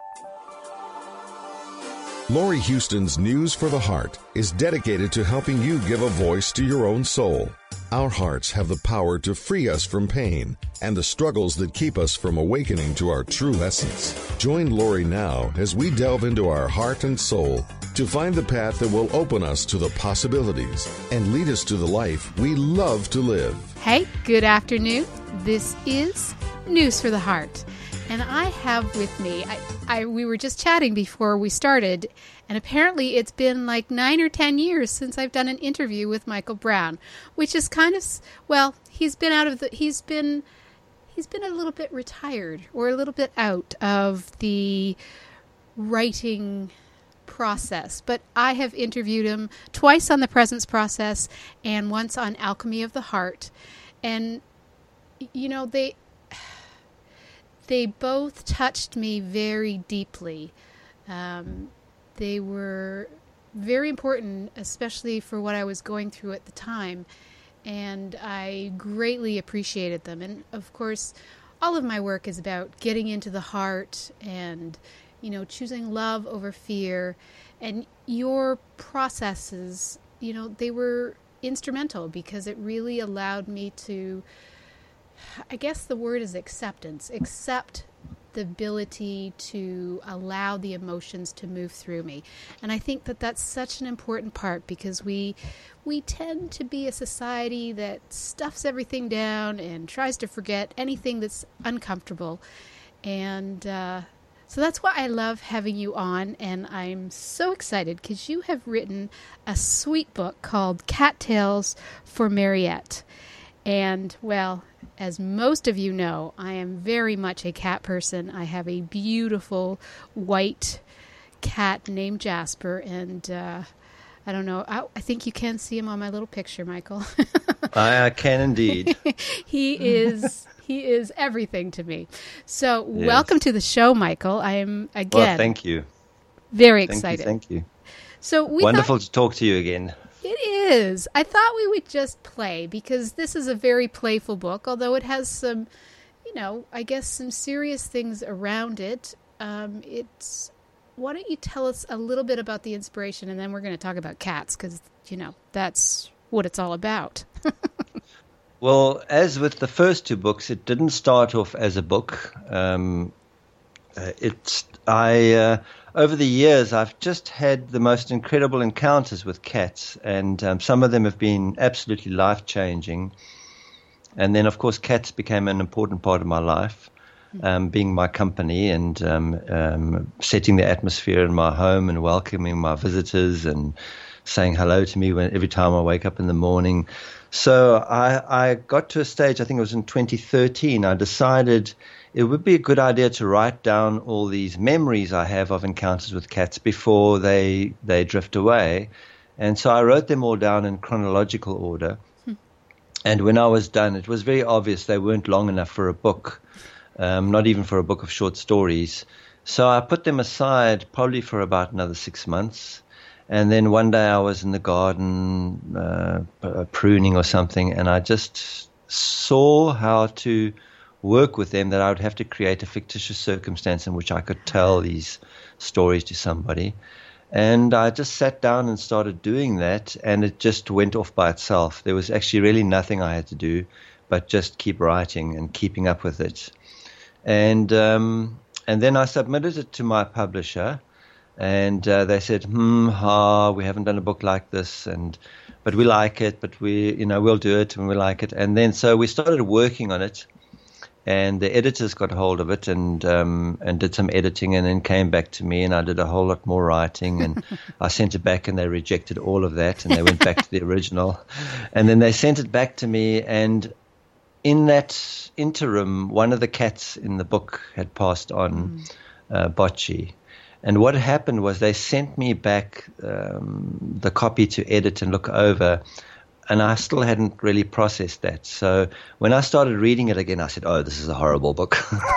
Laurie Houston's News for the Heart is dedicated to helping you give a voice to your own soul. Our hearts have the power to free us from pain and the struggles that keep us from awakening to our true essence. Join Laurie now as we delve into our heart and soul to find the path that will open us to the possibilities and lead us to the life we love to live. Hey, good afternoon. This is News for the Heart. And I have with me, we were just chatting before we started, and apparently it's been like 9 or 10 years since I've done an interview with Michael Brown, which is kind of, well, he's been a little bit retired, or a little bit out of the writing process. But I have interviewed him twice on The Presence Process and once on Alchemy of the Heart. And, you know, they both touched me very deeply. They were very important, especially for what I was going through at the time. And I greatly appreciated them. And of course, all of my work is about getting into the heart and, you know, choosing love over fear. And your processes, you know, they were instrumental because it really allowed me to, I guess the word is acceptance. Accept the ability to allow the emotions to move through me. And I think that that's such an important part because we tend to be a society that stuffs everything down and tries to forget anything that's uncomfortable. And so that's why I love having you on. And I'm so excited because you have written a sweet book called Cattails for Mariette. And, well, as most of you know, I am very much a cat person. I have a beautiful white cat named Jasper, and I don't know. I think you can see him on my little picture, Michael. I can indeed. He is everything to me. So, yes. Welcome to the show, Michael. I am again. Well, thank you. Very excited. Thank you. So wonderful to talk to you again. It is. I thought we would just play because this is a very playful book, although it has some, you know, I guess some serious things around it. Why don't you tell us a little bit about the inspiration, and then we're going to talk about cats because, you know, that's what it's all about. Well, as with the first two books, it didn't start off as a book. Over the years, I've just had the most incredible encounters with cats, and some of them have been absolutely life-changing. And then, of course, cats became an important part of my life, being my company and setting the atmosphere in my home and welcoming my visitors and saying hello to me every time I wake up in the morning. So I got to a stage, I think it was in 2013, I decided it would be a good idea to write down all these memories I have of encounters with cats before they drift away. And so I wrote them all down in chronological order. And when I was done, it was very obvious they weren't long enough for a book, not even for a book of short stories. So I put them aside probably for about another 6 months. And then one day I was in the garden pruning or something, and I just saw how to work with them, that I would have to create a fictitious circumstance in which I could tell these stories to somebody. And I just sat down and started doing that, and it just went off by itself. There was actually really nothing I had to do but just keep writing and keeping up with it. And then I submitted it to my publisher, and they said, we haven't done a book like this, but we like it, but we'll do it when we like it. And then so we started working on it. And the editors got hold of it and did some editing, and then came back to me, and I did a whole lot more writing, and I sent it back, and they rejected all of that, and they went back to the original. And then they sent it back to me, and in that interim, one of the cats in the book had passed on, Bocce. And what happened was they sent me back the copy to edit and look over, and I still hadn't really processed that. So when I started reading it again, I said, this is a horrible book.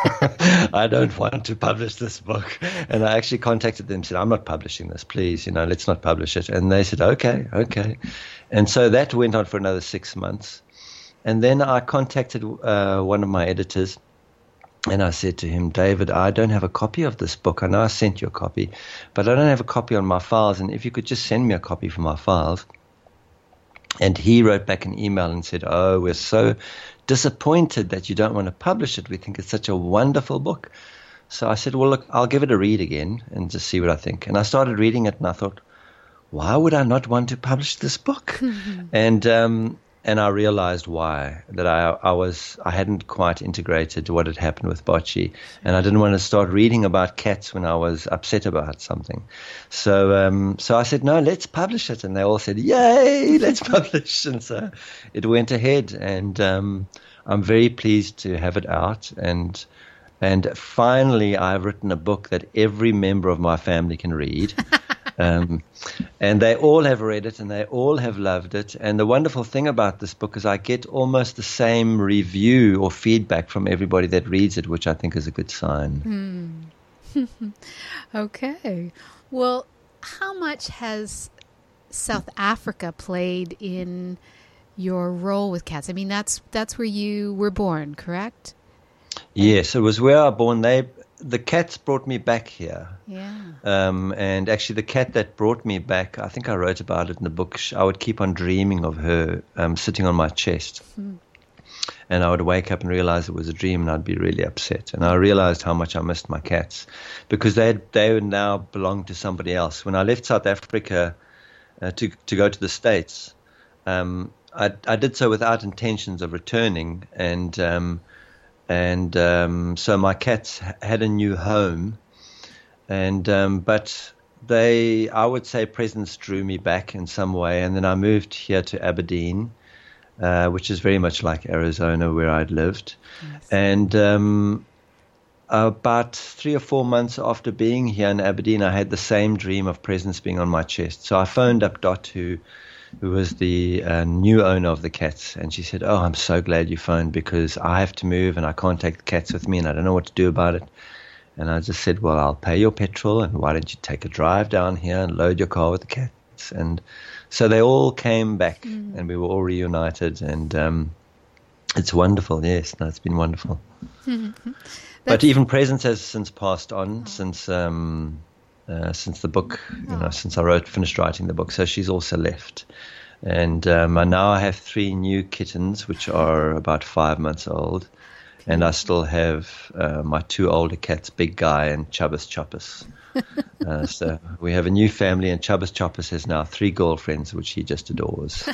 I don't want to publish this book. And I actually contacted them and said, I'm not publishing this, please, let's not publish it. And they said, okay. And so that went on for another 6 months. And then I contacted one of my editors, And I said to him, David, I don't have a copy of this book. I know I sent you a copy, but I don't have a copy on my files. And if you could just send me a copy from my files. And he wrote back an email and said, oh, we're so disappointed that you don't want to publish it. We think it's such a wonderful book. So I said, well, look, I'll give it a read again and just see what I think. And I started reading it and I thought, why would I not want to publish this book? And I realized why, that I hadn't quite integrated what had happened with Bocce, and I didn't want to start reading about cats when I was upset about something. So I said, no, let's publish it. And they all said, yay, let's publish. And so it went ahead, and I'm very pleased to have it out. And finally, I've written a book that every member of my family can read. And they all have read it and they all have loved it. And the wonderful thing about this book is I get almost the same review or feedback from everybody that reads it, which I think is a good sign. Okay. Well, how much has South Africa played in your role with cats? I mean, that's where you were born, correct? Yes, it was where I was born. The cats brought me back here. Yeah. And actually the cat that brought me back, I think I wrote about it in the book. I would keep on dreaming of her sitting on my chest. And I would wake up and realize it was a dream, and I'd be really upset. And I realized how much I missed my cats because they would now belong to somebody else. When I left South Africa to go to the States, I did so without intentions of returning. And so my cats had a new home, but I would say presence drew me back in some way. And then I moved here to Aberdeen, which is very much like Arizona where I'd lived. Yes. And about 3 or 4 months after being here in Aberdeen, I had the same dream of presence being on my chest. So I phoned up Dot, who was the new owner of the cats, and she said, oh, I'm so glad you phoned because I have to move and I can't take the cats with me and I don't know what to do about it. And I just said, well, I'll pay your petrol, and why don't you take a drive down here and load your car with the cats? And so they all came back and we were all reunited, and it's wonderful. Yes, no, it's been wonderful. But even presence has since passed on since the book, since I finished writing the book. So she's also left. And now I have 3 new kittens, which are about 5 months old. And I still have my 2 older cats, Big Guy and Chubbas Choppus. So we have a new family, and Chubbas Choppus has now 3 girlfriends, which he just adores.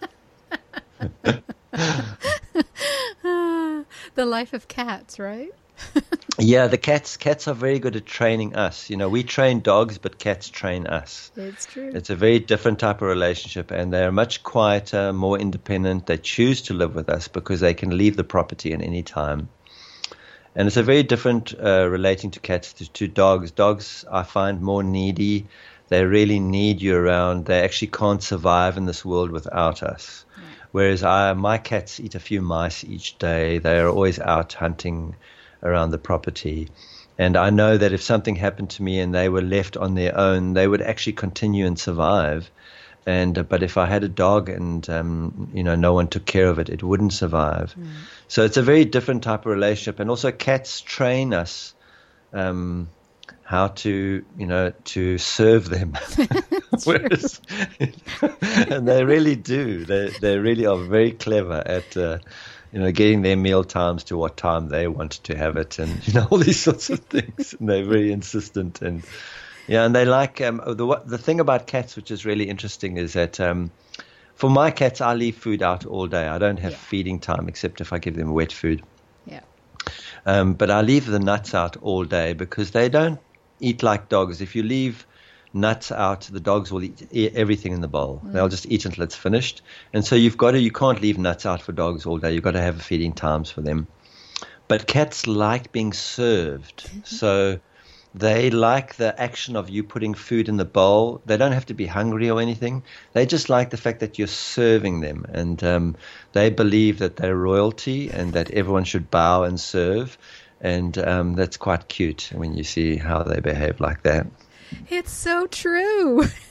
The life of cats, right? Yeah, the cats are very good at training us. We train dogs, but cats train us. It's true. It's a very different type of relationship, and they're much quieter, more independent. They choose to live with us because they can leave the property at any time. And it's a very different relating to cats to dogs. Dogs, I find, more needy. They really need you around. They actually can't survive in this world without us. Right. Whereas my cats eat a few mice each day. They are always out hunting around the property. And I know that if something happened to me and they were left on their own, they would actually continue and survive. But if I had a dog and no one took care of it, it wouldn't survive. So it's a very different type of relationship. And also cats train us how to serve them. Whereas, and they really do. They really are very clever at getting their meal times to what time they want to have it, and all these sorts of things. And they're very insistent, and they like the thing about cats, which is really interesting, is that for my cats, I leave food out all day. I don't have feeding time except if I give them wet food. Yeah. But I leave the nuts out all day because they don't eat like dogs. If you leave nuts out, the dogs will eat everything in the bowl. They'll just eat until it's finished. And so you can't leave nuts out for dogs all day. You've got to have feeding times for them. But cats like being served. So they like the action of you putting food in the bowl. They don't have to be hungry or anything. They just like the fact that you're serving them. And they believe that they're royalty and that everyone should bow and serve. And that's quite cute when you see how they behave like that. It's so true.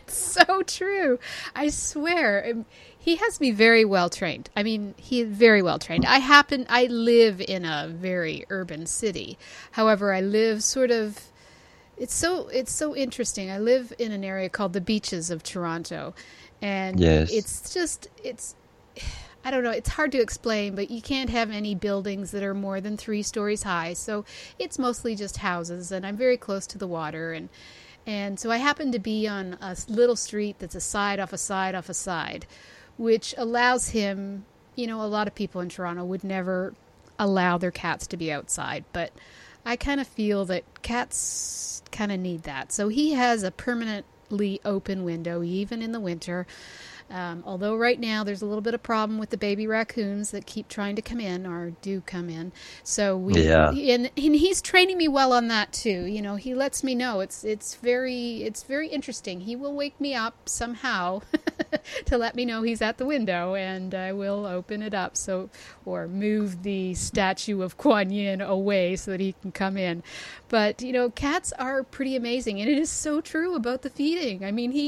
So true. I swear. He has me very well trained. I mean, he is very well trained. I live in a very urban city. However, I live sort of, it's so interesting. I live in an area called the Beaches of Toronto. And Yes. it's I don't know, it's hard to explain, but you can't have any buildings that are more than 3 stories high. So it's mostly just houses, and I'm very close to the water. And so I happen to be on a little street that's a side off a side off a side, which allows him, a lot of people in Toronto would never allow their cats to be outside. But I kind of feel that cats kind of need that. So he has a permanently open window, even in the winter. Although right now there's a little bit of problem with the baby raccoons that keep trying to come in or do come in. So and he's training me well on that too. He lets me know it's very interesting. He will wake me up somehow to let me know he's at the window, and I will open it up or move the statue of Kuan Yin away so that he can come in. But cats are pretty amazing, and it is so true about the feeding. I mean,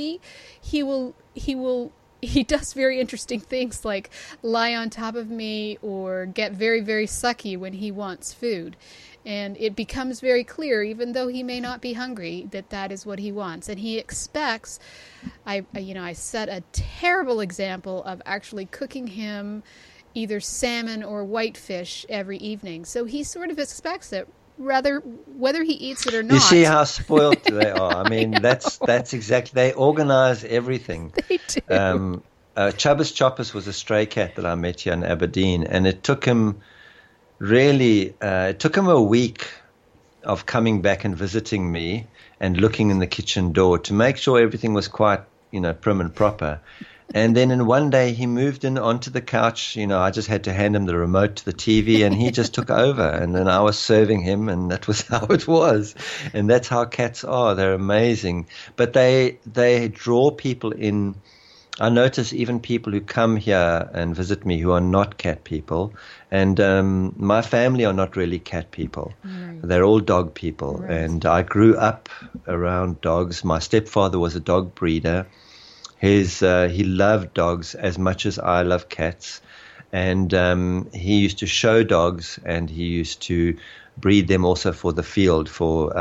he does very interesting things like lie on top of me or get very, very sucky when he wants food. And it becomes very clear, even though he may not be hungry, that is what he wants. And he expects, I set a terrible example of actually cooking him either salmon or whitefish every evening. So he sort of expects it, whether he eats it or not. You see how spoiled they are. I mean, that's exactly, they organize everything. They do. Chubbas Choppers was a stray cat that I met here in Aberdeen, and it took him a week of coming back and visiting me and looking in the kitchen door to make sure everything was quite, prim and proper. And then in one day he moved in onto the couch. I just had to hand him the remote to the TV, and he just took over. And then I was serving him, and that was how it was. And that's how cats are. They're amazing. But they draw people in. I notice even people who come here and visit me who are not cat people. And my family are not really cat people. Right. They're all dog people. Right. And I grew up around dogs. My stepfather was a dog breeder. He loved dogs as much as I love cats, and he used to show dogs, and he used to breed them also for the field for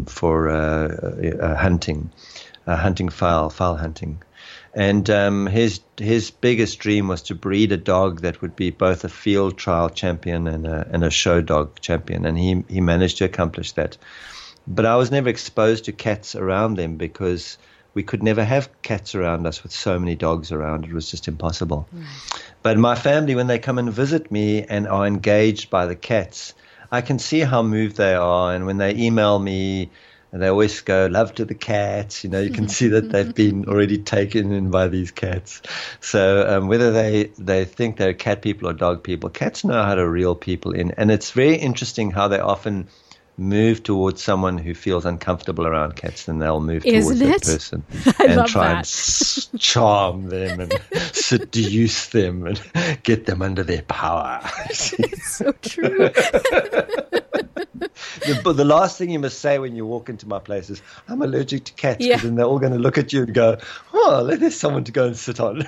hunting fowl hunting, and his biggest dream was to breed a dog that would be both a field trial champion and a show dog champion, and he managed to accomplish that. But I was never exposed to cats around them because we could never have cats around us with so many dogs around. It was just impossible. Mm. But my family, when they come and visit me and are engaged by the cats, I can see how moved they are. And when they email me, and they always go, "Love to the cats." You can see that they've been already taken in by these cats. So whether they think they're cat people or dog people, cats know how to reel people in. And it's very interesting how they often move towards someone who feels uncomfortable around cats, then they'll move towards that person and try and charm them and seduce them and get them under their power. It's so true. The last thing you must say when you walk into my place is, "I'm allergic to cats," because then they're all going to look at you and go, "Oh, there's someone to go and sit on."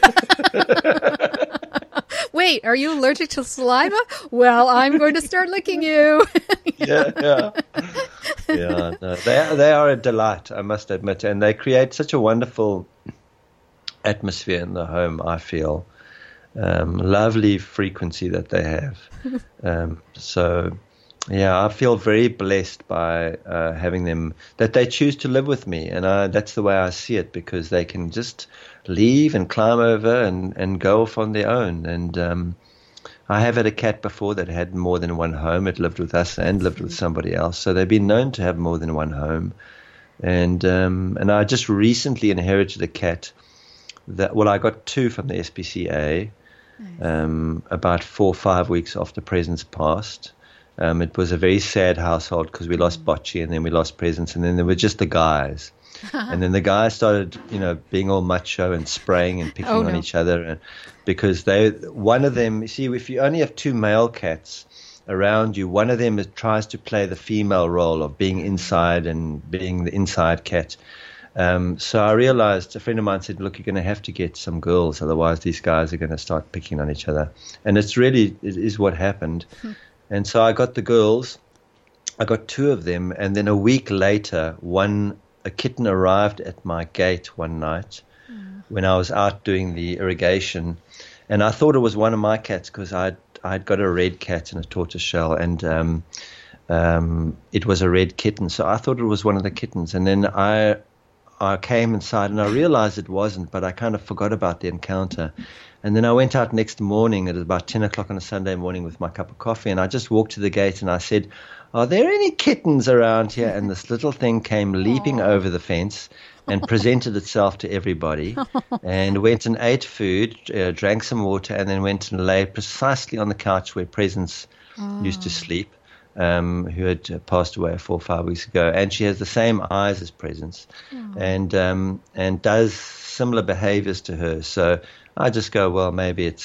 Wait, are you allergic to saliva? Well, I'm going to start licking you. Yeah. No, they are a delight, I must admit, and they create such a wonderful atmosphere in the home. I feel lovely frequency that they have. So, I feel very blessed by having them, that they choose to live with me, and that's the way I see it, because they can just leave and climb over and go off on their own. And I have had a cat before that had more than one home. It lived with us and lived with somebody else, so they've been known to have more than one home. And I just recently inherited a cat I got 2 from the SPCA. Nice. About 4 or 5 weeks after Presence passed. It was a very sad household because we lost Bocce, and then we lost Presence, and then there were just the guys. And then the guys started, being all macho and spraying and picking on each other. And because one of them, you see, if you only have 2 male cats around you, one of them tries to play the female role of being inside and being the inside cat. So I realized, a friend of mine said, look, you're going to have to get some girls, otherwise these guys are going to start picking on each other. And it is what happened. And so I got the girls. I got 2 of them, and then a week later, a kitten arrived at my gate one night when I was out doing the irrigation, and I thought it was one of my cats because I'd got a red cat and a tortoiseshell, and it was a red kitten, so I thought it was one of the kittens, and then I came inside and I realized it wasn't, but I kind of forgot about the encounter. And then I went out next morning at about 10 o'clock on a Sunday morning with my cup of coffee, and I just walked to the gate and I said, are there any kittens around here? And this little thing came leaping over the fence and presented itself to everybody, and went and ate food, drank some water, and then went and lay precisely on the couch where Presence used to sleep, who had passed away 4 or 5 weeks ago. And she has the same eyes as Presence, and does similar behaviors to her. So I just go, well, maybe it's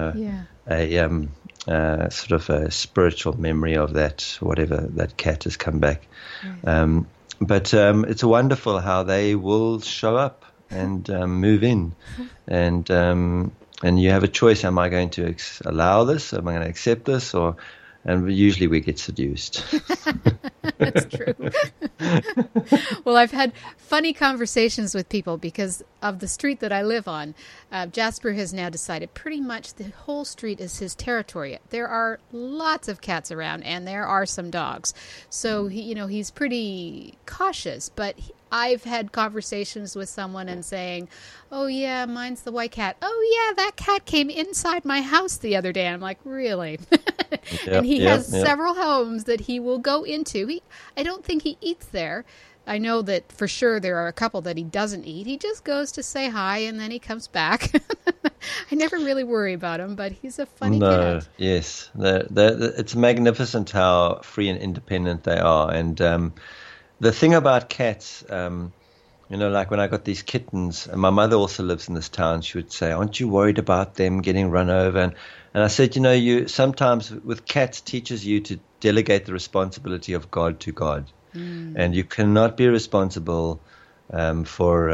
sort of a spiritual memory of that, whatever, that cat has come back. But it's wonderful how they will show up and move in, and you have a choice. Am I going to allow this? Am I going to accept this? And usually we get seduced. That's true. Well, I've had funny conversations with people because of the street that I live on. Jasper has now decided pretty much the whole street is his territory. There are lots of cats around, and there are some dogs. So he's pretty cautious. But I've had conversations with someone and saying, "Oh yeah, mine's the white cat. Oh yeah, that cat came inside my house the other day." And I'm like, "Really?" And he has several homes that he will go into. I don't think he eats there. I know that for sure there are a couple that he doesn't eat. He just goes to say hi and then he comes back. I never really worry about him, but he's a funny cat. Yes. It's magnificent how free and independent they are. And the thing about cats, like when I got these kittens, and my mother also lives in this town, she would say, aren't you worried about them getting run over? And I said, you sometimes with cats teaches you to delegate the responsibility of God to God. And you cannot be responsible for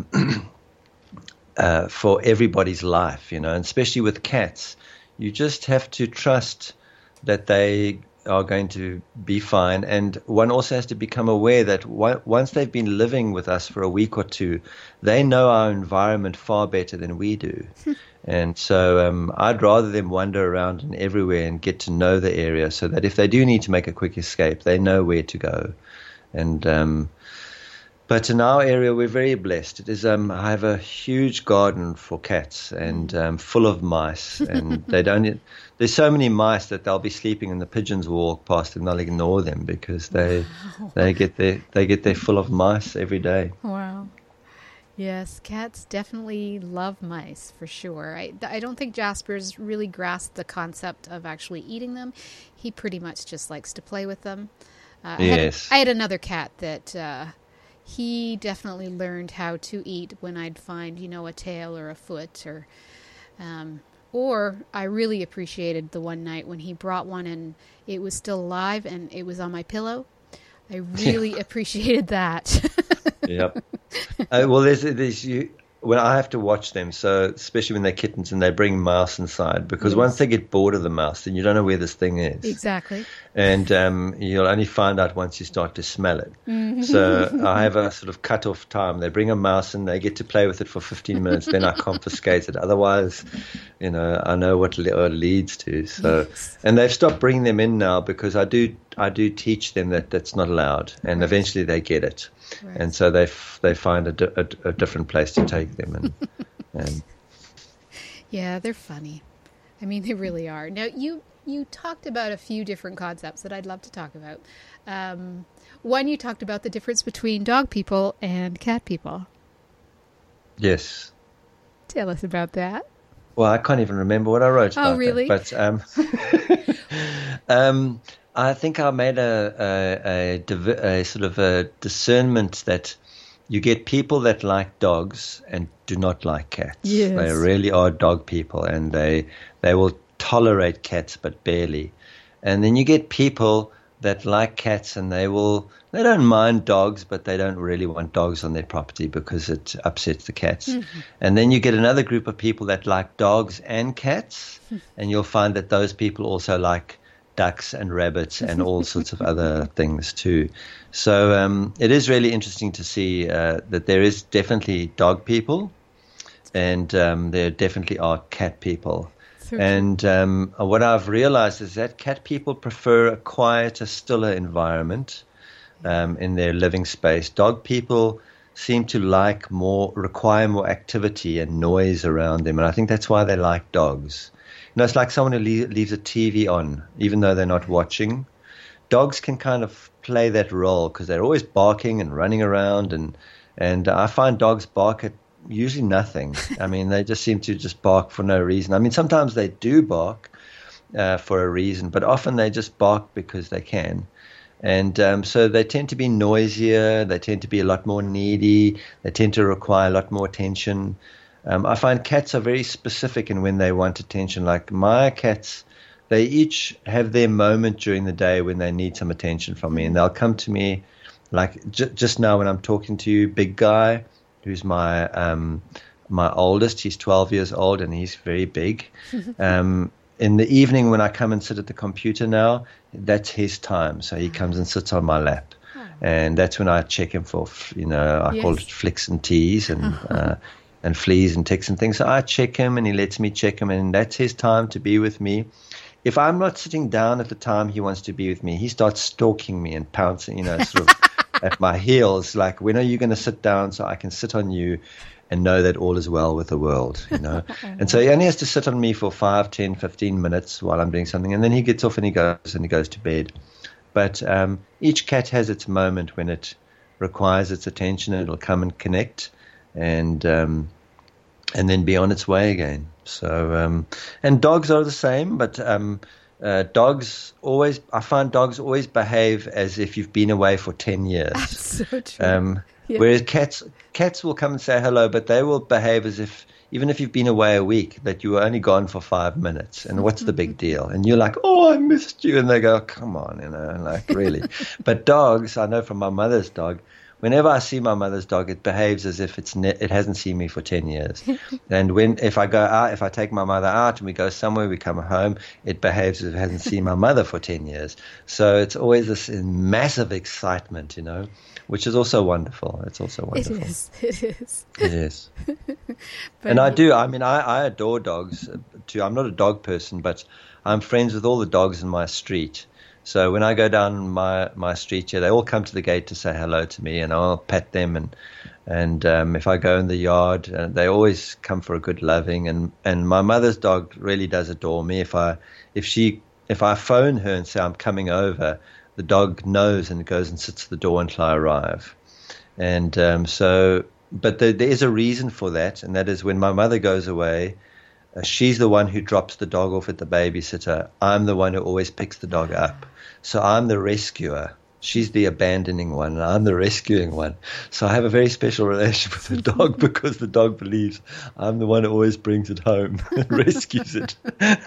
everybody's life, and especially with cats, you just have to trust that they are going to be fine. And one also has to become aware that once they've been living with us for a week or two, they know our environment far better than we do. And so I'd rather them wander around and everywhere and get to know the area so that if they do need to make a quick escape, they know where to go. And but in our area, we're very blessed. It is I have a huge garden for cats and full of mice, and there's so many mice that they'll be sleeping and the pigeons will walk past and they'll ignore them because they get their full of mice every day. Wow. Yes, cats definitely love mice for sure. I don't think Jasper's really grasped the concept of actually eating them. He pretty much just likes to play with them. Yes. I had another cat that he definitely learned how to eat when I'd find, a tail or a foot or I really appreciated the one night when he brought one and it was still alive and it was on my pillow. I really appreciated that. Yep. Well, there's when I have to watch them, so especially when they're kittens and they bring mouse inside, because once they get bored of the mouse, then you don't know where this thing is. Exactly. And you'll only find out once you start to smell it. Mm-hmm. So I have a sort of cut-off time. They bring a mouse and they get to play with it for 15 minutes, then I confiscate it. Otherwise, I know what it leads to. So, yes. And they've stopped bringing them in now because I do teach them that that's not allowed, and eventually they get it. Right. And so they find a different place to take them. And yeah, they're funny. I mean, they really are. Now, you talked about a few different concepts that I'd love to talk about. One, you talked about the difference between dog people and cat people. Yes. Tell us about that. Well, I can't even remember what I wrote about. Oh, really? That. But I think I made a sort of a discernment that you get people that like dogs and do not like cats. Yes. They really are dog people, and they will tolerate cats but barely. And then you get people that like cats, and they don't mind dogs, but they don't really want dogs on their property because it upsets the cats. Mm-hmm. And then you get another group of people that like dogs and cats, and you'll find that those people also like ducks and rabbits and all sorts of other things too. So it is really interesting to see that there is definitely dog people, and there definitely are cat people. And what I've realized is that cat people prefer a quieter, stiller environment in their living space. Dog people seem to require more activity and noise around them. And I think that's why they like dogs. You know, it's like someone who leaves a TV on, even though they're not watching. Dogs can kind of play that role because they're always barking and running around. And I find dogs bark at usually nothing. I mean, they just seem to just bark for no reason. I mean, sometimes they do bark for a reason, but often they just bark because they can. And so they tend to be noisier. They tend to be a lot more needy. They tend to require a lot more attention. I find cats are very specific in when they want attention. Like my cats, they each have their moment during the day when they need some attention from me. And they'll come to me like just now when I'm talking to you, Big Guy, who's my oldest. He's 12 years old and he's very big. In the evening when I come and sit at the computer now, that's his time. So he comes and sits on my lap. And that's when I check him for, I call it flicks and teas and fleas and ticks and things. So I check him and he lets me check him, and that's his time to be with me. If I'm not sitting down at the time he wants to be with me, he starts stalking me and pouncing, sort of at my heels, like, when are you going to sit down so I can sit on you and know that all is well with the world, And so he only has to sit on me for 5, 10, 15 minutes while I'm doing something, and then he gets off and he goes to bed. But each cat has its moment when it requires its attention, and it'll come and connect and then be on its way again. So and dogs are the same, but I find dogs always behave as if you've been away for 10 years. That's so true. Whereas cats will come and say hello, but they will behave as if, even if you've been away a week, that you were only gone for 5 minutes. And what's the big deal? And you're like, oh, I missed you. And they go, come on, like, really. But dogs, I know from my mother's dog, whenever I see my mother's dog, it behaves as if it hasn't seen me for 10 years. And if I go out, if I take my mother out and we go somewhere, we come home, it behaves as if it hasn't seen my mother for 10 years. So it's always this massive excitement, which is also wonderful. It's also wonderful. It is. It is. And I adore dogs too. I'm not a dog person, but I'm friends with all the dogs in my street. So when I go down my street here, they all come to the gate to say hello to me, and I'll pet them. And if I go in the yard, they always come for a good loving. And my mother's dog really does adore me. If I phone her and say I'm coming over, the dog knows and goes and sits at the door until I arrive. And but there is a reason for that, and that is when my mother goes away, she's the one who drops the dog off at the babysitter. I'm the one who always picks the dog up. So I'm the rescuer. She's the abandoning one, and I'm the rescuing one. So I have a very special relationship with the dog because the dog believes I'm the one who always brings it home and rescues it.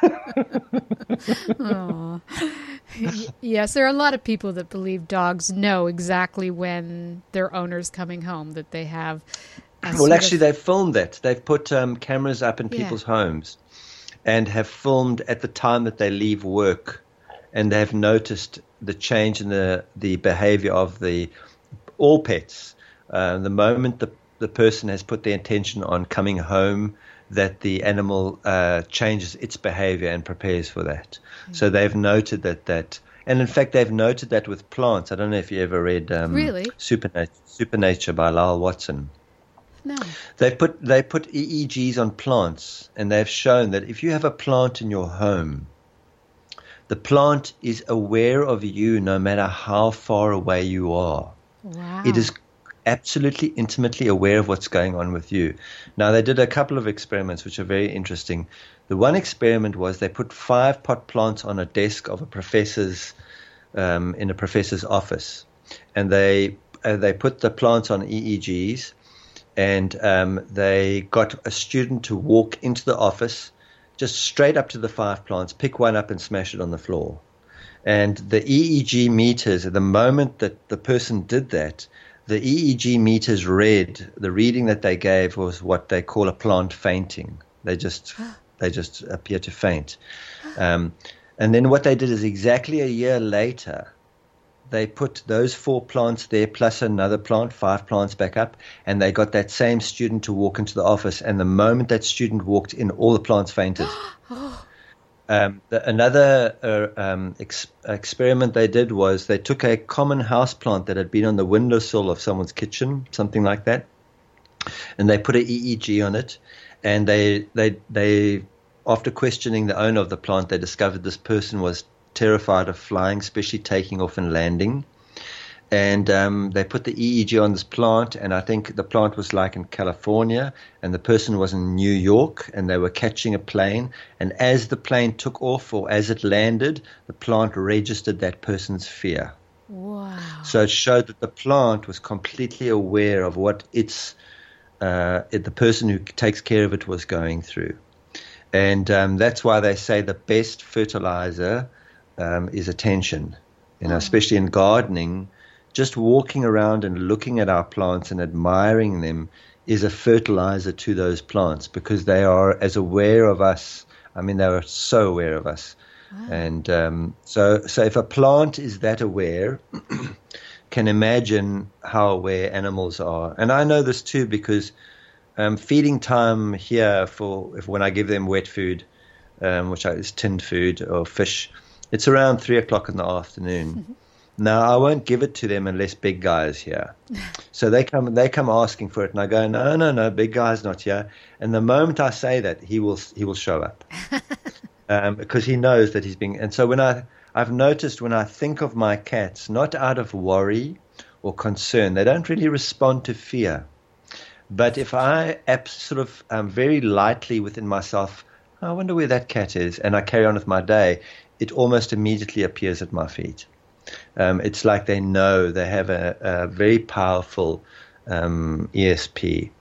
Aww. Yes, there are a lot of people that believe dogs know exactly when their owner's coming home, that they have... Well, actually, they've filmed that. They've put cameras up in people's homes and have filmed at the time that they leave work, and they've noticed the change in the behavior of all pets. The moment the person has put their attention on coming home, that the animal changes its behavior and prepares for that. Mm-hmm. So they've noted that. And in fact, they've noted that with plants. I don't know if you ever read Supernature by Lyle Watson. No. They put EEGs on plants, and they've shown that if you have a plant in your home, the plant is aware of you no matter how far away you are. Wow. It is absolutely intimately aware of what's going on with you. Now, they did a couple of experiments which are very interesting. The one experiment was they put 5 pot plants on a desk of a professor's in a professor's office, and they put the plants on EEGs, and they got a student to walk into the office just straight up to the 5 plants, pick one up and smash it on the floor. And the EEG meters, at the moment that the person did that, the EEG meters read, the reading that they gave was what they call a plant fainting. They just appear to faint. And then what they did is exactly a year later, they put those 4 plants there plus another plant, 5 plants back up, and they got that same student to walk into the office. And the moment that student walked in, all the plants fainted. Another experiment they did was they took a common house plant that had been on the windowsill of someone's kitchen, something like that, and they put an EEG on it. And they after questioning the owner of the plant, they discovered this person was terrified of flying, especially taking off and landing. And they put the EEG on this plant, and I think the plant was like in California, and the person was in New York, and they were catching a plane. And as the plane took off or as it landed, the plant registered that person's fear. Wow. So it showed that the plant was completely aware of what the person who takes care of it was going through. And that's why they say the best fertilizer is attention. Especially in gardening, just walking around and looking at our plants and admiring them is a fertilizer to those plants, because they are as aware of us. I mean, they are so aware of us. Wow. And so if a plant is that aware, can imagine how aware animals are. And I know this too, because feeding time here when I give them wet food, which is tinned food or fish, it's around 3:00 in the afternoon. Now, I won't give it to them unless Big Guy is here. So they come asking for it, and I go, no, Big Guy's not here. And the moment I say that, he will show up, because he knows that he's being. And so I've noticed when I think of my cats, not out of worry or concern, they don't really respond to fear. But if I sort of very lightly within myself, I wonder where that cat is, and I carry on with my day, it almost immediately appears at my feet. It's like they know, they have a very powerful ESP,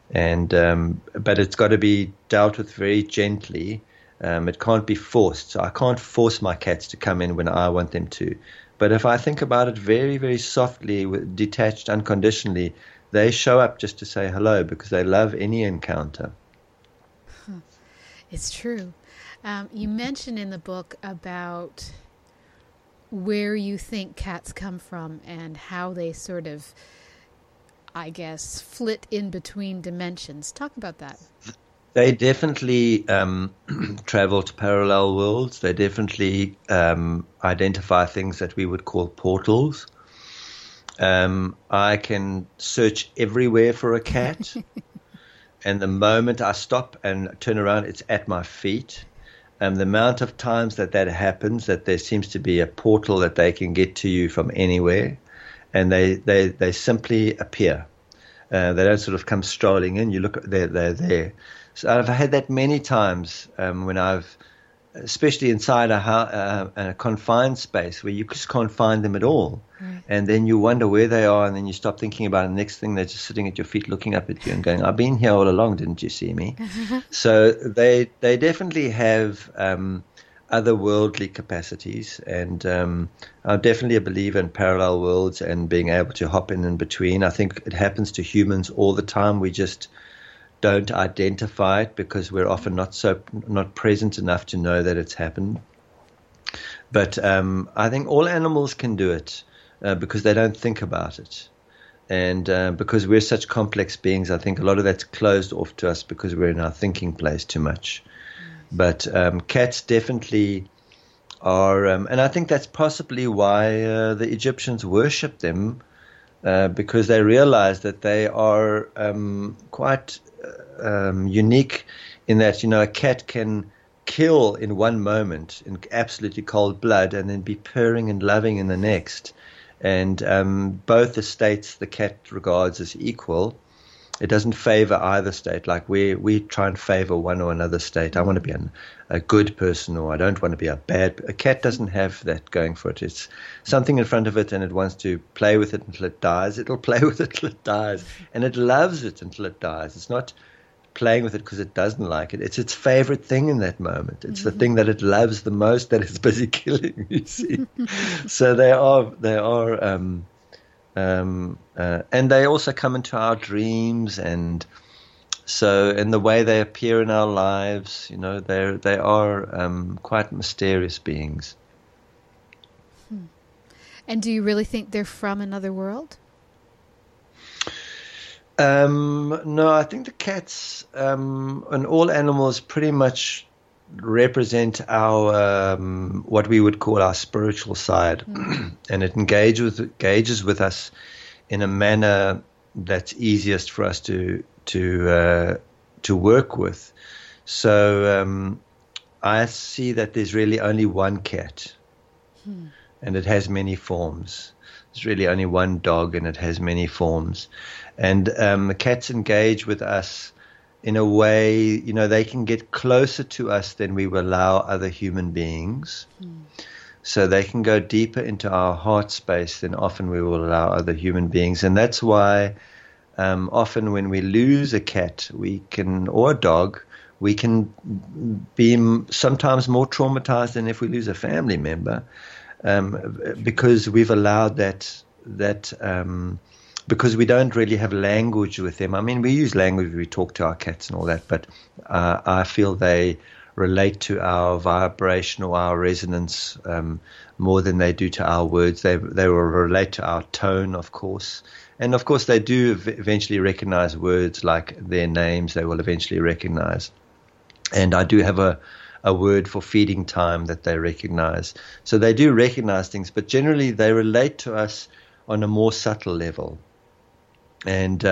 but it's got to be dealt with very gently. It can't be forced. So I can't force my cats to come in when I want them to. But if I think about it very, very softly, detached, unconditionally, they show up just to say hello, because they love any encounter. It's true. You mention in the book about where you think cats come from and how they sort of, I guess, flit in between dimensions. Talk about that. They definitely travel to parallel worlds. They definitely identify things that we would call portals. I can search everywhere for a cat, and the moment I stop and turn around, it's at my feet. The amount of times that happens, that there seems to be a portal that they can get to you from anywhere, and they simply appear. They don't sort of come strolling in. You look, they're there. So I've had that many times when especially inside a confined space where you just can't find them at all. Right. And then you wonder where they are, and then you stop thinking about it. The next thing, they're just sitting at your feet looking up at you and going, I've been here all along, didn't you see me? So they definitely have otherworldly capacities, and I'm definitely a believer in parallel worlds and being able to hop in between. I think it happens to humans all the time. We just don't identify it because we're often not present enough to know that it's happened. But I think all animals can do it because they don't think about it. And because we're such complex beings, I think a lot of that's closed off to us because we're in our thinking place too much. But cats definitely are, and I think that's possibly why the Egyptians worshipped them, because they realized that they are quite unique in that, a cat can kill in one moment in absolutely cold blood and then be purring and loving in the next. And both the states the cat regards as equal. It doesn't favor either state. Like we try and favor one or another state. I want to be a good person, or I don't want to be a bad. A cat doesn't have that going for it. It's something in front of it, and it wants to play with it until it dies. It'll play with it until it dies, and it loves it until it dies. It's not playing with it because it doesn't like it. It's its favorite thing in that moment. It's the thing that it loves the most that it's busy killing, you see. So they are, and they also come into our dreams, and so in the way they appear in our lives, you know, they are quite mysterious beings. And do you really think they're from another world? No, I think the cats and all animals pretty much represent our what we would call our spiritual side, and it engages with us in a manner that's easiest for us to work with. So I see that there's really only one cat, and it has many forms. There's really only one dog, and it has many forms. And the cats engage with us in a way, you know, they can get closer to us than we will allow other human beings. So they can go deeper into our heart space than often we will allow other human beings. And that's why often when we lose a cat, or a dog, we can be sometimes more traumatized than if we lose a family member, because we've allowed that because we don't really have language with them. I mean, we use language, we talk to our cats and all that, but I feel they relate to our vibration or our resonance more than they do to our words. They will relate to our tone, of course. And, of course, they do eventually recognize words like their names. They will eventually recognize. And I do have a word for feeding time that they recognize. So they do recognize things, but generally they relate to us on a more subtle level. And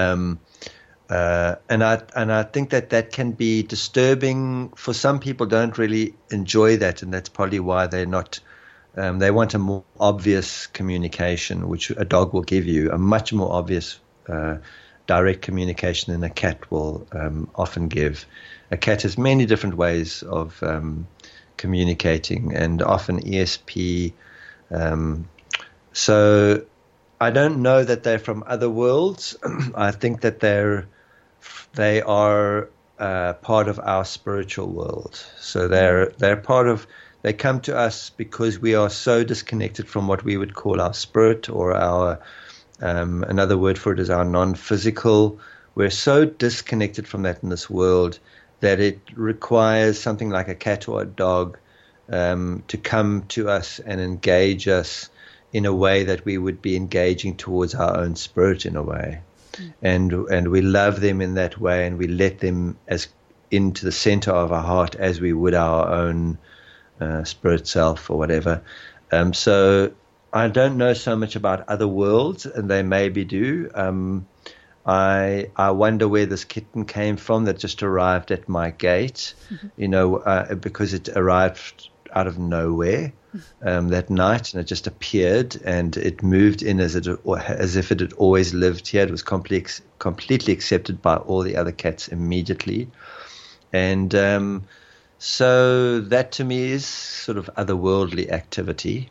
I think that can be disturbing for some people. Don't really enjoy that, and that's probably why they're not. They want a more obvious communication, which a dog will give you, a much more obvious direct communication than a cat will often give. A cat has many different ways of communicating, and often ESP. So I don't know that they're from other worlds. I think that they are part of our spiritual world. So they're part of. They come to us because we are so disconnected from what we would call our spirit, or our another word for it is our non-physical. We're so disconnected from that in this world that it requires something like a cat or a dog to come to us and engage us in a way that we would be engaging towards our own spirit in a way. And we love them in that way, and we let them as into the center of our heart as we would our own spirit self or whatever. So I don't know so much about other worlds, and they maybe do. I wonder where this kitten came from that just arrived at my gate, because it arrived out of nowhere that night, and it just appeared, and it moved in as if it had always lived here. It was completely accepted by all the other cats immediately. And so that to me is sort of otherworldly activity.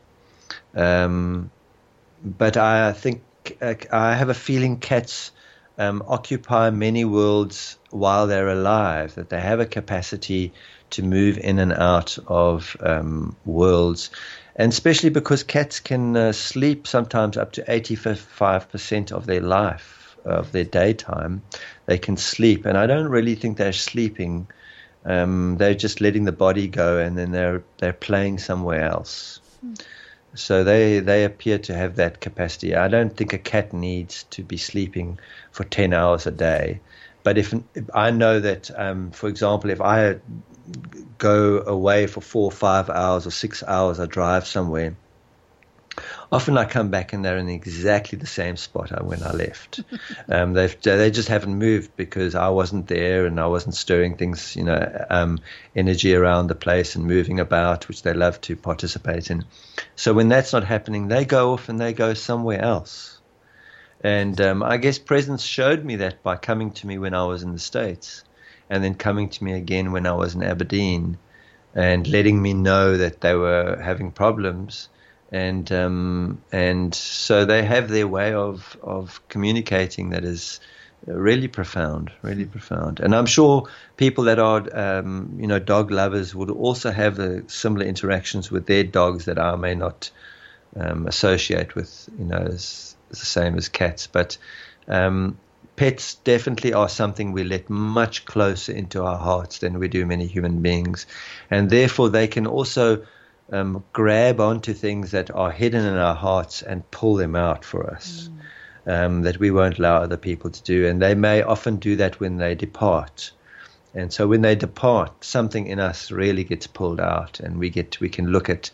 But I think I have a feeling cats occupy many worlds while they're alive, that they have a capacity to move in and out of worlds, and especially because cats can sleep sometimes up to 85% of their life, of their daytime. They can sleep, and I don't really think they're sleeping. They're just letting the body go, and then they're playing somewhere else. So they appear to have that capacity. I don't think a cat needs to be sleeping for 10 hours a day. But if I know that, for example, if I go away for 4 or 5 hours or 6 hours, I drive somewhere, often I come back and they're in exactly the same spot when I left. They just haven't moved because I wasn't there and I wasn't stirring things, energy around the place and moving about, which they love to participate in. So when that's not happening, they go off and they go somewhere else. And I guess Presence showed me that by coming to me when I was in the States, and then coming to me again when I was in Aberdeen, and letting me know that they were having problems. And so they have their way of communicating that is really profound, really profound. And I'm sure people that are, dog lovers would also have the similar interactions with their dogs that I may not associate with, as the same as cats. But pets definitely are something we let much closer into our hearts than we do many human beings. And therefore they can also grab onto things that are hidden in our hearts and pull them out for us. That we won't allow other people to do. And they may often do that when they depart. And so when they depart, something in us really gets pulled out, and we can look at,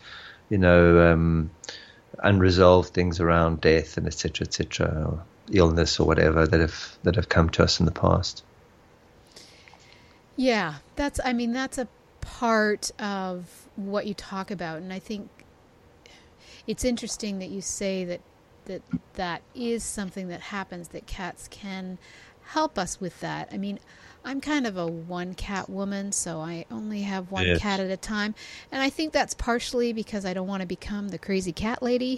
unresolved things around death and et cetera, or illness or whatever that have come to us in the past. Yeah, that's a part of what you talk about. And I think it's interesting that you say that is something that happens, that cats can help us with that. I mean, I'm kind of a one cat woman, so I only have one cat at a time. And I think that's partially because I don't want to become the crazy cat lady.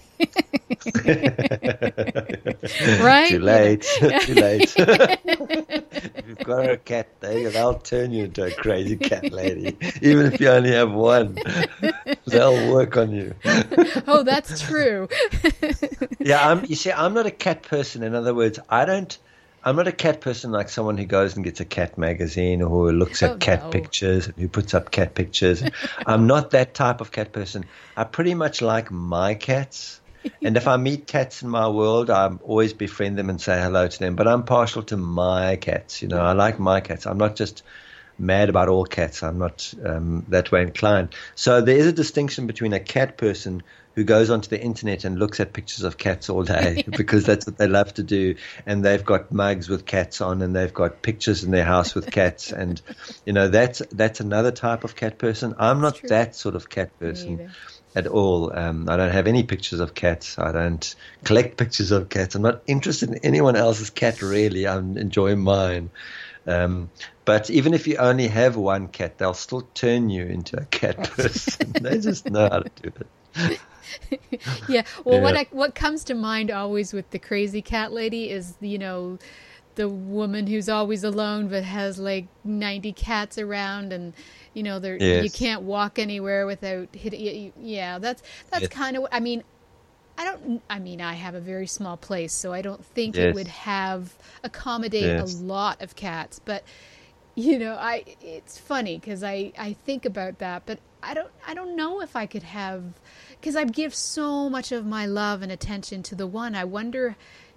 Right? Too late. Too late. If you've got a cat, they'll turn you into a crazy cat lady. Even if you only have one, they'll work on you. Oh, that's true. Yeah, I'm not a cat person. In other words, I'm not a cat person like someone who goes and gets a cat magazine or who looks at cat pictures and who puts up cat pictures. I'm not that type of cat person. I pretty much like my cats. And if I meet cats in my world, I always befriend them and say hello to them. But I'm partial to my cats. I like my cats. I'm not just mad about all cats. I'm not that way inclined. So there is a distinction between a cat person who goes onto the internet and looks at pictures of cats all day because that's what they love to do. And they've got mugs with cats on, and they've got pictures in their house with cats. And, that's another type of cat person. I'm not that sort of cat person at all. I don't have any pictures of cats. I don't collect pictures of cats. I'm not interested in anyone else's cat, really. I'm enjoying mine. But even if you only have one cat, they'll still turn you into a cat person. They just know how to do it. Yeah. Well, what comes to mind always with the crazy cat lady is, the woman who's always alone but has like 90 cats around, and you can't walk anywhere without hitting. Yeah, that's kind of. I have a very small place, so I don't think it would accommodate a lot of cats. But it's funny because I think about that, but I don't know if I could have, because I give so much of my love and attention to the one. I wonder,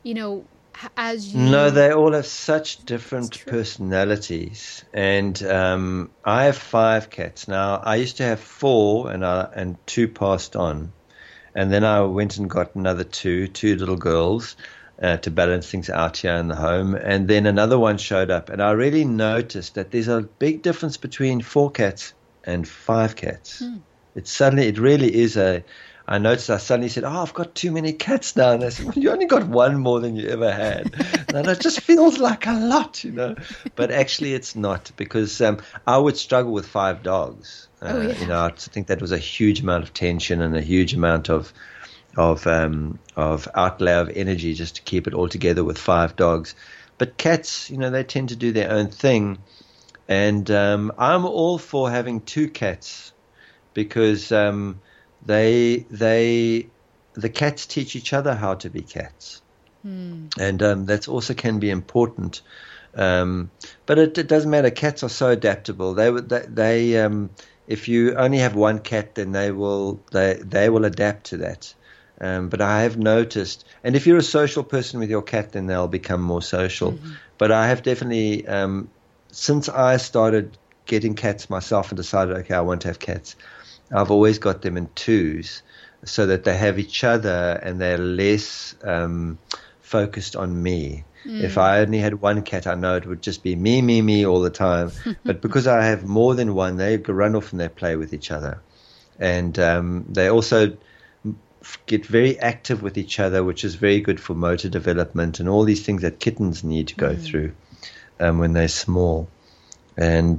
No, they all have such different personalities, and I have 5 cats now. I used to have 4, and 2 passed on, and then I went and got another 2 little girls to balance things out here in the home, and then another one showed up, and I really noticed that there's a big difference between 4 cats and 5 cats. It really is I noticed I suddenly said, I've got too many cats now. And I said, well, you only got 1 more than you ever had. And it just feels like a lot, But actually it's not, because I would struggle with 5 dogs. I think that was a huge amount of tension and a huge amount of outlay of energy just to keep it all together with 5 dogs. But cats, they tend to do their own thing. And I'm all for having 2 cats because the cats teach each other how to be cats, and that also can be important. But it doesn't matter. Cats are so adaptable. They if you only have 1 cat, then they will adapt to that. But I have noticed, and if you're a social person with your cat, then they'll become more social. Mm-hmm. But I have definitely, since I started getting cats myself and decided, okay, I want to have cats, I've always got them in 2s so that they have each other and they're less focused on me. If I only had 1 cat, I know it would just be me all the time. But because I have more than 1, they run off and they play with each other. And they also get very active with each other, which is very good for motor development and all these things that kittens need to go through when they're small. And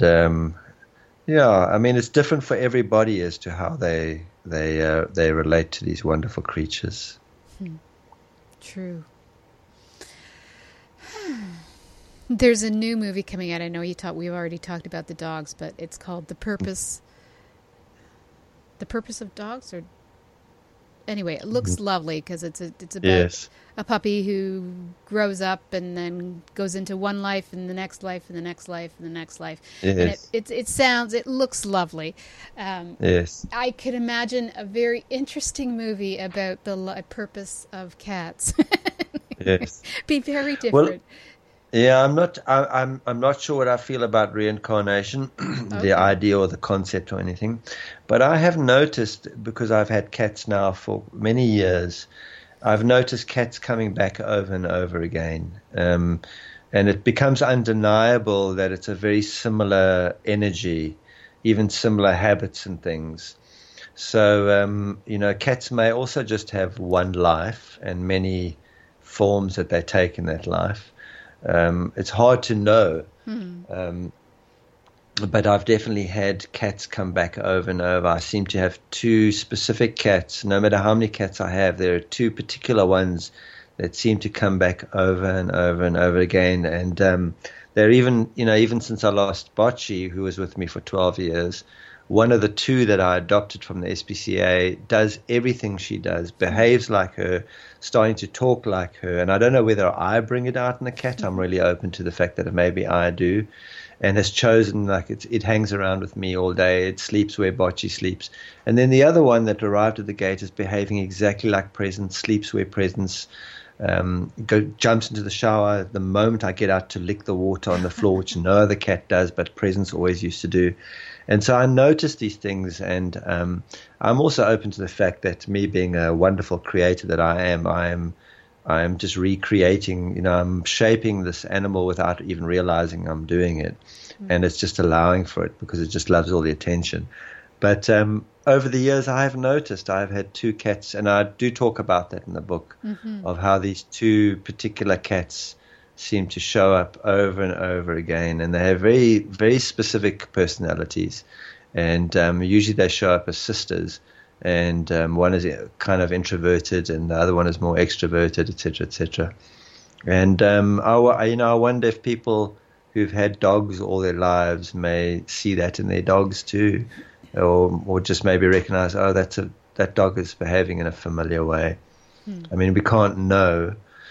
it's different for everybody as to how they relate to these wonderful creatures. True. There's a new movie coming out. I know we've already talked about the dogs, but it's called The Purpose of Dogs, or anyway, it looks lovely because it's about a puppy who grows up and then goes into one life and the next life and the next life and the next life. Yes. And it looks lovely. Yes. I could imagine a very interesting movie about the purpose of cats. Yes. Be very different. Well, yeah, I'm not sure what I feel about reincarnation, the idea or the concept or anything, but I have noticed, because I've had cats now for many years, I've noticed cats coming back over and over again, and it becomes undeniable that it's a very similar energy, even similar habits and things. So cats may also just have one life and many forms that they take in that life. It's hard to know, but I've definitely had cats come back over and over. I seem to have two specific cats. No matter how many cats I have, there are two particular ones that seem to come back over and over and over again. And they're even since I lost Bocce, who was with me for 12 years, one of the two that I adopted from the SPCA does everything she does, behaves like her, starting to talk like her. And I don't know whether I bring it out in the cat. I'm really open to the fact that maybe I do. And has chosen, it hangs around with me all day. It sleeps where Bocce sleeps. And then the other one that arrived at the gate is behaving exactly like Presence, sleeps where Presence jumps into the shower the moment I get out to lick the water on the floor, which no other cat does, but Presence always used to do. And so I noticed these things, and I'm also open to the fact that me being a wonderful creator that I am just recreating, I'm shaping this animal without even realizing I'm doing it. And it's just allowing for it because it just loves all the attention. But over the years, I have noticed I've had two cats, and I do talk about that in the book, of how these two particular cats seem to show up over and over again, and they have very, very specific personalities. And usually they show up as sisters, and one is kind of introverted, and the other one is more extroverted, etc., etc. And I wonder if people who've had dogs all their lives may see that in their dogs too, or just maybe recognize, that dog is behaving in a familiar way. I mean, we can't know.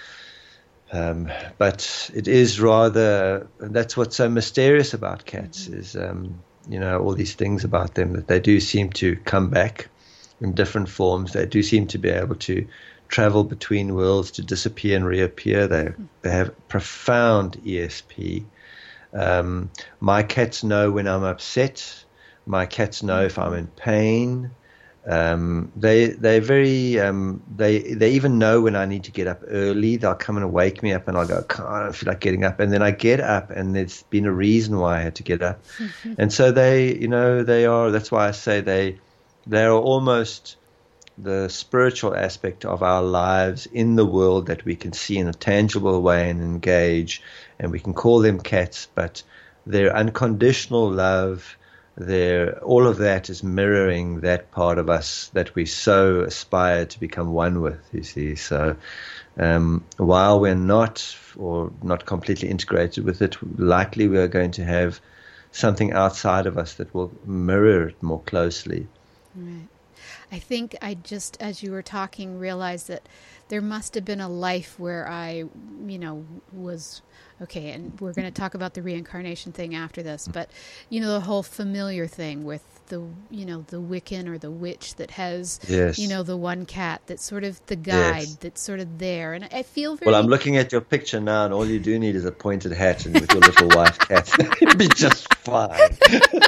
But it is rather, that's what's so mysterious about cats is, all these things about them, that they do seem to come back in different forms. They do seem to be able to travel between worlds, to disappear and reappear. They have profound ESP. My cats know when I'm upset. My cats know if I'm in pain. They even know when I need to get up early. They'll come and wake me up, and I'll go, I don't feel like getting up, and then I get up, and there's been a reason why I had to get up. And so they are. That's why I say they are almost the spiritual aspect of our lives in the world that we can see in a tangible way and engage, and we can call them cats, but their unconditional love, all of that is mirroring that part of us that we so aspire to become one with, you see. So while we're not completely integrated with it, likely we are going to have something outside of us that will mirror it more closely. Right. I think I just, as you were talking, realized that there must have been a life where I, was... Okay, and we're going to talk about the reincarnation thing after this, but, the whole familiar thing with the Wiccan or the witch that has, the one cat that's sort of the guide that's sort of there. And I feel very... Well, I'm looking at your picture now, and all you do need is a pointed hat and with your little white cat. It'd be just fine.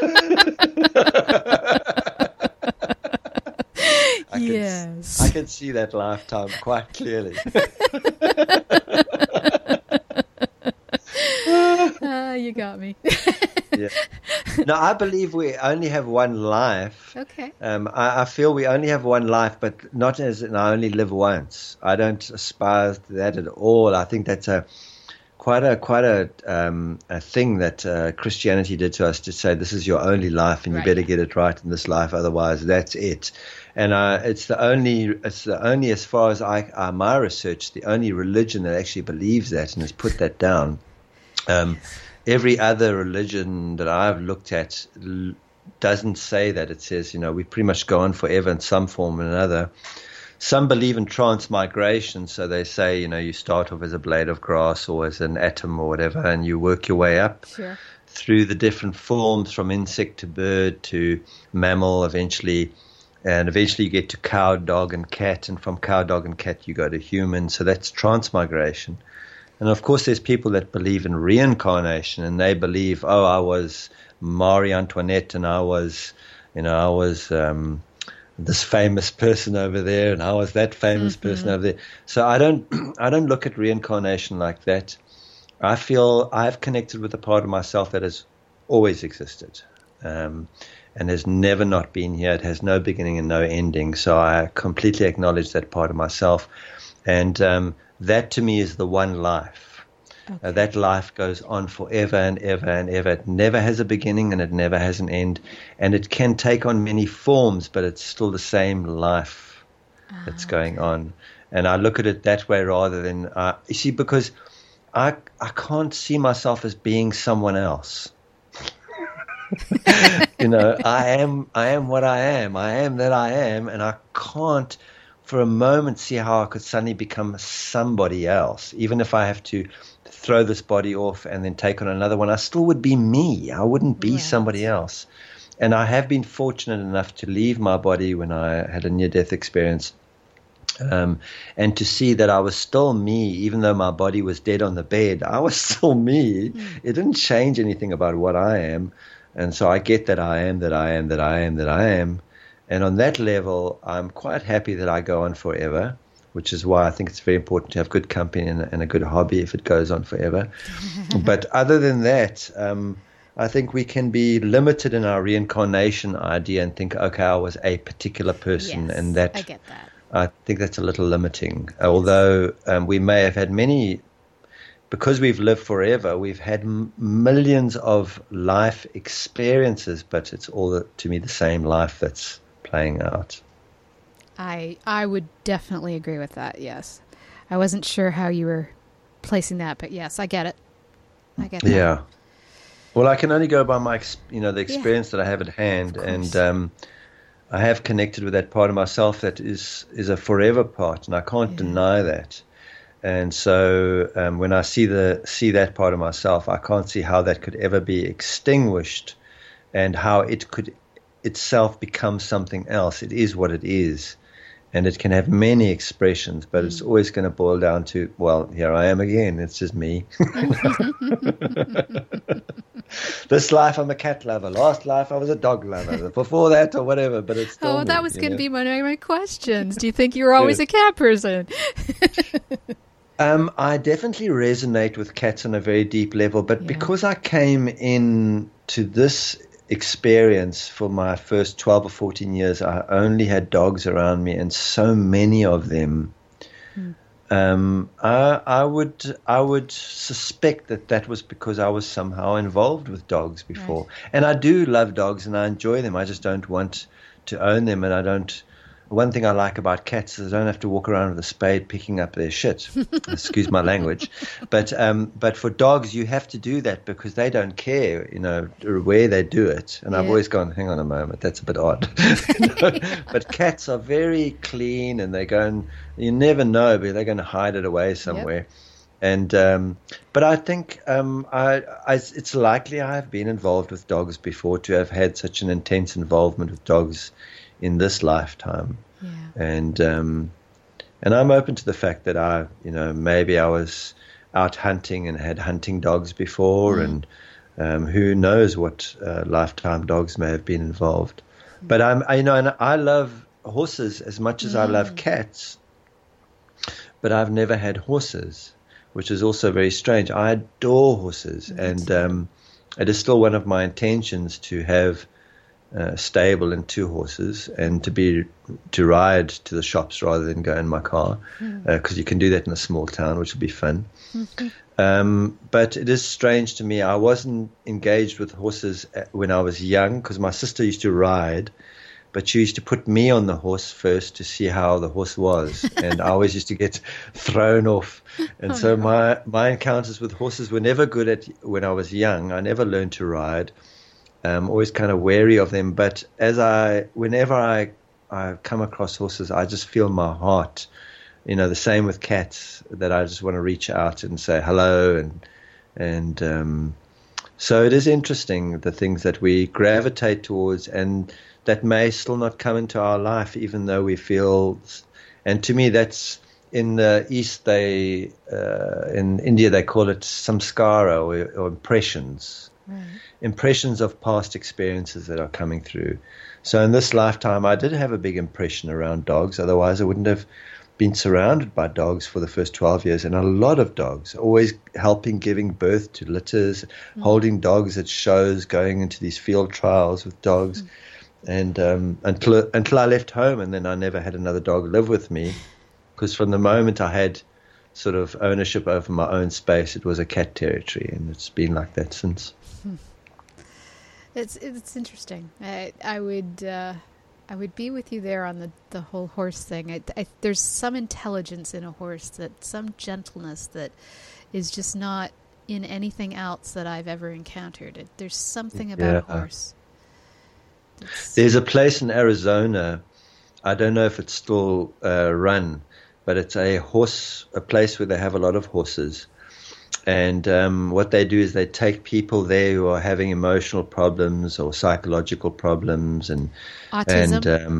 I can see that lifetime quite clearly. You got me. Yeah. No, I believe we only have one life. Okay. I feel we only have one life, but not as in I only live once. I don't aspire to that at all. I think that's quite a thing that Christianity did to us, to say this is your only life and you better get it right in this life, otherwise that's it. And it's the only, as far as my research, the only religion that actually believes that and has put that down. Every other religion that I've looked at doesn't say that. It says, we pretty much go on forever in some form or another. Some believe in transmigration, so they say, you start off as a blade of grass or as an atom or whatever, and you work your way up through the different forms from insect to bird to mammal eventually, and eventually you get to cow, dog, and cat, and from cow, dog, and cat you go to human, so that's transmigration. And of course there's people that believe in reincarnation, and they believe, I was Marie Antoinette, and I was this famous person over there, and I was that famous person over there. So I don't look at reincarnation like that. I feel I've connected with a part of myself that has always existed, and has never not been here. It has no beginning and no ending. So I completely acknowledge that part of myself, and that to me is the one life. Okay. That life goes on forever and ever and ever. It never has a beginning and it never has an end. And it can take on many forms, but it's still the same life that's going on. And I look at it that way rather than, you see, because I can't see myself as being someone else. I am what I am. I am that I am, and I can't for a moment see how I could suddenly become somebody else. Even if I have to throw this body off and then take on another one, I still would be me. I wouldn't be somebody else. And I have been fortunate enough to leave my body when I had a near-death experience, and to see that I was still me, even though my body was dead on the bed. I was still me. It didn't change anything about what I am. And so I get that I am, that I am, that I am, that I am. And on that level, I'm quite happy that I go on forever, which is why I think it's very important to have good company and a good hobby if it goes on forever. But other than that, I think we can be limited in our reincarnation idea and think, okay, I was a particular person. Yes, and that I get that. I think that's a little limiting. Although we may have had many, because we've lived forever, we've had millions of life experiences, but it's all, to me, the same life that's playing out. I would definitely agree with that, yes. I wasn't sure how you were placing that, but yes, I get it. I get that. Yeah. Well, I can only go by my, the experience that I have at hand, and I have connected with that part of myself that is a forever part, and I can't deny that. And so when I see that part of myself, I can't see how that could ever be extinguished, and how it could itself become something else. It is what it is. And it can have many expressions, but it's always going to boil down to, well, here I am again. It's just me. This life I'm a cat lover. Last life I was a dog lover. Before that or whatever, but it's still me, that was going to be one of my questions. Do you think you were always a cat person? I definitely resonate with cats on a very deep level, but because I came in to this experience for my first 12 or 14 years, I only had dogs around me, and so many of them. I would suspect that was because I was somehow involved with dogs before. Right. And I do love dogs and I enjoy them. I just don't want to own them, and I don't. One thing I like about cats is I don't have to walk around with a spade picking up their shit. Excuse my language. But for dogs, you have to do that because they don't care, where they do it. And I've always gone, hang on a moment, that's a bit odd. But cats are very clean, and they go and you never know, but they're going to hide it away somewhere. Yep. And but I think it's likely I have been involved with dogs before to have had such an intense involvement with dogs in this lifetime. And I'm open to the fact that maybe I was out hunting and had hunting dogs before, and who knows what lifetime dogs may have been involved. But and I love horses as much as I love cats, but I've never had horses, which is also very strange. I adore horses, and it is still one of my intentions to have stable and 2 horses, and to ride to the shops rather than go in my car, because you can do that in a small town, which will be fun. But it is strange to me. I wasn't engaged with horses when I was young because my sister used to ride, but she used to put me on the horse first to see how the horse was, and I always used to get thrown off. And my encounters with horses were never good when I was young. I never learned to ride. Always kind of wary of them. But whenever I come across horses, I just feel my heart. The same with cats, that I just want to reach out and say hello, and so it is interesting, the things that we gravitate towards and that may still not come into our life, even though we feel. And to me, that's in the East. In India they call it samskara, or impressions, right. Impressions of past experiences that are coming through. So in this lifetime, I did have a big impression around dogs. Otherwise, I wouldn't have been surrounded by dogs for the first 12 years, and a lot of dogs, always helping, giving birth to litters, holding dogs at shows, going into these field trials with dogs, and until I left home, and then I never had another dog live with me, because from the moment I had sort of ownership over my own space, it was a cat territory, and it's been like that since. It's interesting. I would be with you there on the whole horse thing. There's some intelligence in a horse, some gentleness that is just not in anything else that I've ever encountered. There's something about a horse. There's a place in Arizona, I don't know if it's still run, but it's a place where they have a lot of horses. And what they do is they take people there who are having emotional problems or psychological problems, and autism.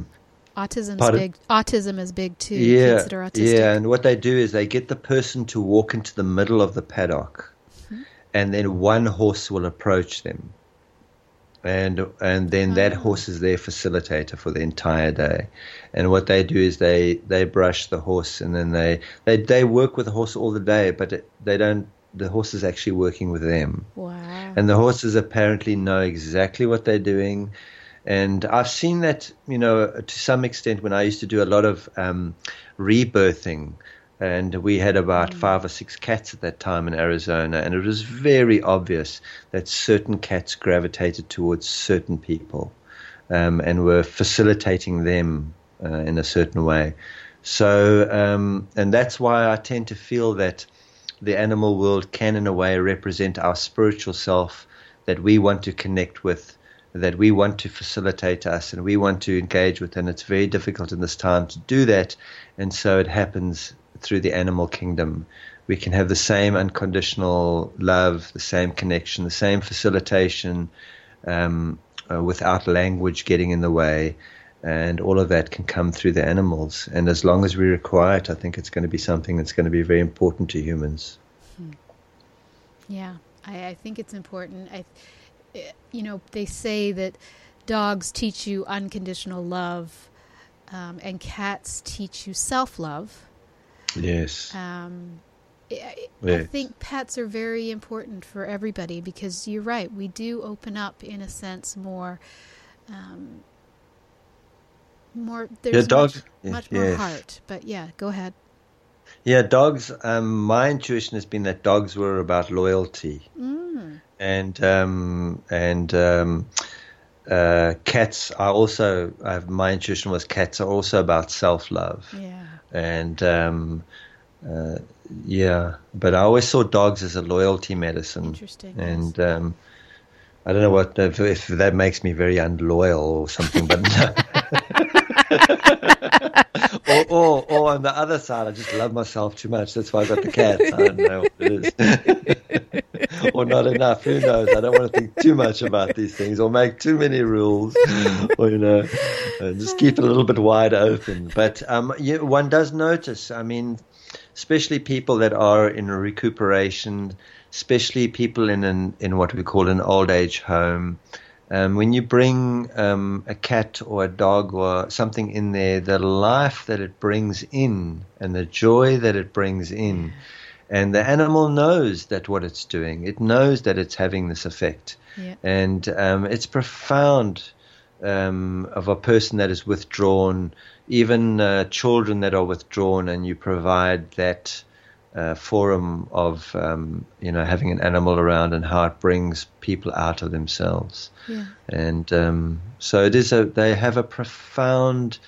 Autism is big too. Kids that are autistic. Yeah, and what they do is they get the person to walk into the middle of the paddock, and then one horse will approach them, and then that horse is their facilitator for the entire day. And what they do is they brush the horse, and then they work with the horse all the day, but they don't. The horse is actually working with them. Wow. And the horses apparently know exactly what they're doing. And I've seen that, to some extent when I used to do a lot of rebirthing. And we had about 5 or 6 cats at that time in Arizona. And it was very obvious that certain cats gravitated towards certain people and were facilitating them in a certain way. So, and that's why I tend to feel that the animal world can, in a way, represent our spiritual self that we want to connect with, that we want to facilitate us, and we want to engage with. And it's very difficult in this time to do that. And so it happens through the animal kingdom. We can have the same unconditional love, the same connection, the same facilitation without language getting in the way. And all of that can come through the animals. And as long as we require it, I think it's going to be something that's going to be very important to humans. Yeah, I think it's important. They say that dogs teach you unconditional love, and cats teach you self-love. Yes. I think pets are very important for everybody, because you're right, we do open up, in a sense, more... there's much more heart, but go ahead. Yeah, dogs. My intuition has been that dogs were about loyalty, and cats are also. My intuition was cats are also about self-love. Yeah, and but I always saw dogs as a loyalty medicine. Interesting. And I don't know if that makes me very unloyal or something, but. or on the other side, I just love myself too much. That's why I got the cats. I don't know what it is. Or not enough. Who knows? I don't want to think too much about these things or make too many rules. Or, just keep it a little bit wide open. But one does notice, especially people that are in a recuperation, especially people in what we call an old age home. When you bring a cat or a dog or something in there, the life that it brings in and the joy that it brings in, and the animal knows that what it's doing, it knows that it's having this effect. Yeah. And it's profound of a person that is withdrawn, even children that are withdrawn, and you provide that forum of having an animal around and how it brings people out of themselves. Yeah. And so it is they have a profound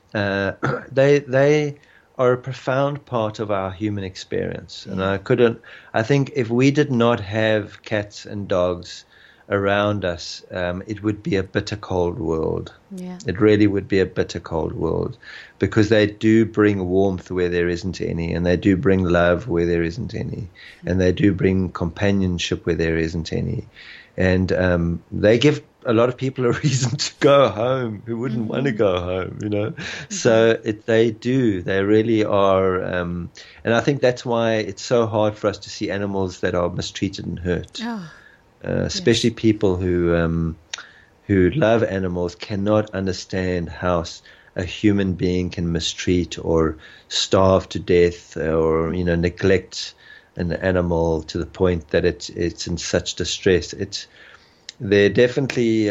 they are a profound part of our human experience. And I think if we did not have cats and dogs around us, it would be a bitter cold world. Yeah. It really would be a bitter cold world, because they do bring warmth where there isn't any, and they do bring love where there isn't any, and they do bring companionship where there isn't any. And they give a lot of people a reason to go home who wouldn't want to go home, So they really are. And I think that's why it's so hard for us to see animals that are mistreated and hurt. Oh. Especially people who love animals cannot understand how a human being can mistreat or starve to death or neglect an animal to the point that it's in such distress. They're definitely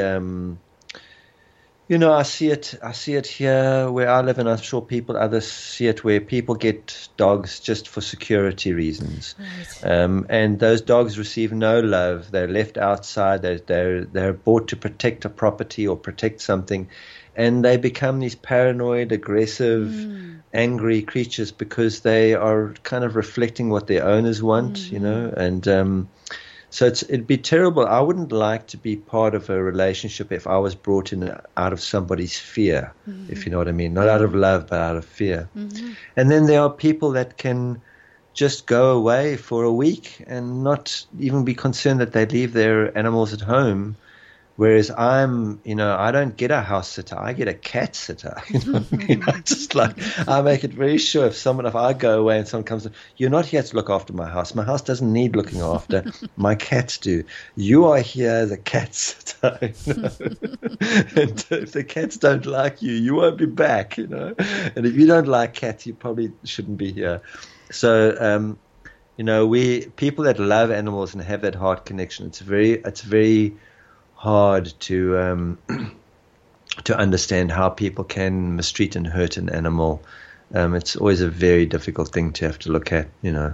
I see it here where I live, and I'm sure others see it, where people get dogs just for security reasons. Right. And those dogs receive no love. They're left outside. They're bought to protect a property or protect something, and they become these paranoid, aggressive, angry creatures because they are kind of reflecting what their owners want, and so it'd be terrible. I wouldn't like to be part of a relationship if I was brought in out of somebody's fear, if you know what I mean. Not out of love, but out of fear. Mm-hmm. And then there are people that can just go away for a week and not even be concerned that they leave their animals at home. Whereas I don't get a house sitter, I get a cat sitter. Just like, I make it very sure if I go away and someone comes, you're not here to look after my house. My house doesn't need looking after. My cats do. You are here as a cat sitter. And if the cats don't like you, you won't be back. And if you don't like cats, you probably shouldn't be here. So, people that love animals and have that heart connection, it's very hard to understand how people can mistreat and hurt an animal. It's always a very difficult thing to have to look at, Yeah.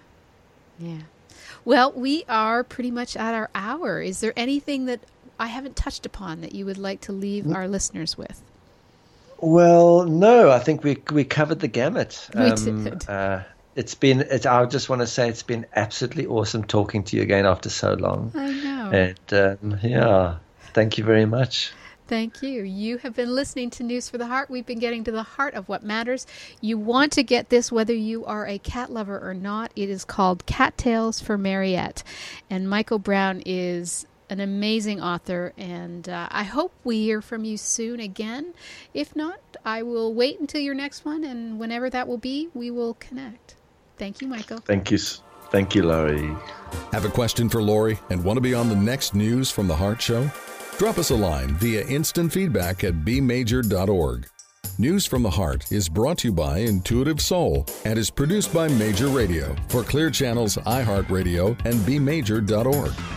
Well, we are pretty much at our hour. Is there anything that I haven't touched upon that you would like to leave our listeners with? Well, no, I think we covered the gamut. We did. I just want to say it's been absolutely awesome talking to you again after so long. I know. And thank you very much. Thank you. You have been listening to News for the Heart. We've been getting to the heart of what matters. You want to get this whether you are a cat lover or not. It is called Cat Tales for Mariette. And Michael Brown is an amazing author, and I hope we hear from you soon again. If not, I will wait until your next one, and whenever that will be, we will connect. Thank you, Michael. Thank you, Laurie. Have a question for Laurie and want to be on the next News from the Heart show? Drop us a line via instant feedback at bmajor.org. News from the Heart is brought to you by Intuitive Soul and is produced by Major Radio for Clear Channels, iHeartRadio, and bmajor.org.